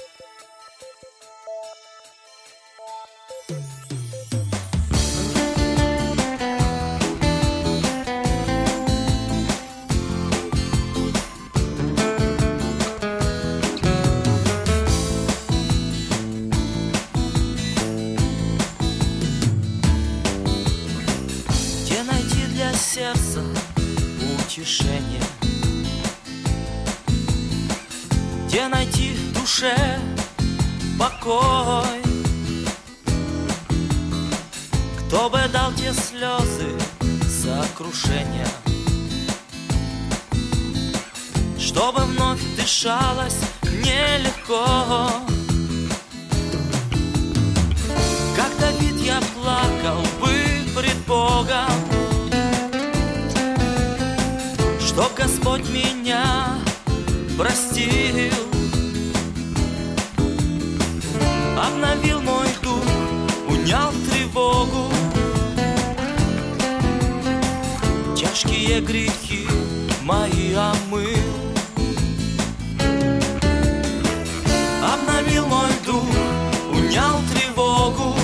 Где найти для сердца утешение? Где найти в душе покой? Кто бы дал те слезы сокрушения, чтобы вновь дышалось нелегко? Как Давид я плакал бы пред Богом, чтоб Господь меня простил, обновил мой дух, унял тревогу. Тяжкие грехи мои омыл, обновил мой дух, унял тревогу.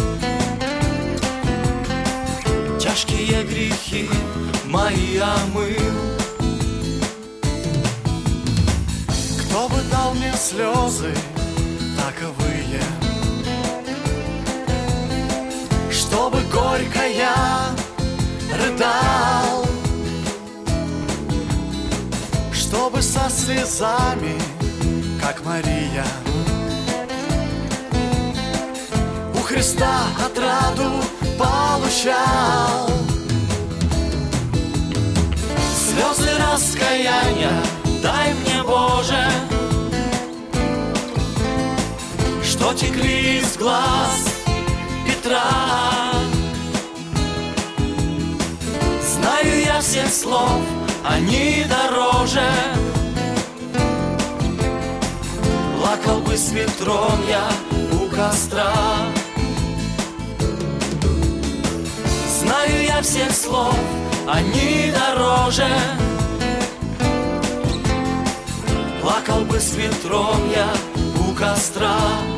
Тяжкие грехи мои омыл. Кто бы дал мне слезы таковые, чтобы горько я рыдал, чтобы со слезами, как Мария, у Христа отраду получал. Слезы раскаяния дай мне, Боже, что текли из глаз Петра. Знаю я всех слов, они дороже. Плакал бы с Петром я у костра. Знаю я всех слов, они дороже. Плакал бы с Петром я у костра.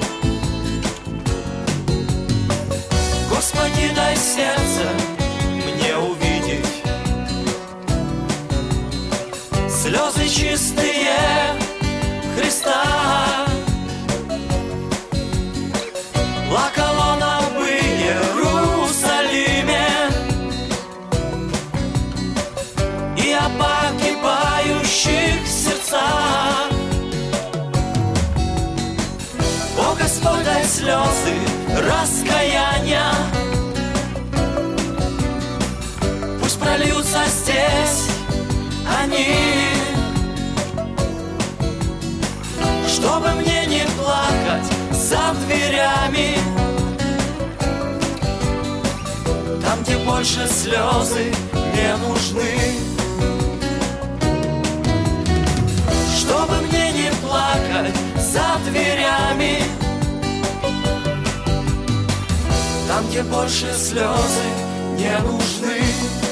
Господи, дай сердце мне увидеть слезы чистые Христа. Плакал он об Иерусалиме и о погибающих сердцах. О, Господь, дай слезы раскаяния, пусть прольются здесь они, чтобы мне не плакать за дверями, там, где больше слезы не нужны. Чтобы мне не плакать за дверями, там, где больше слезы не нужны.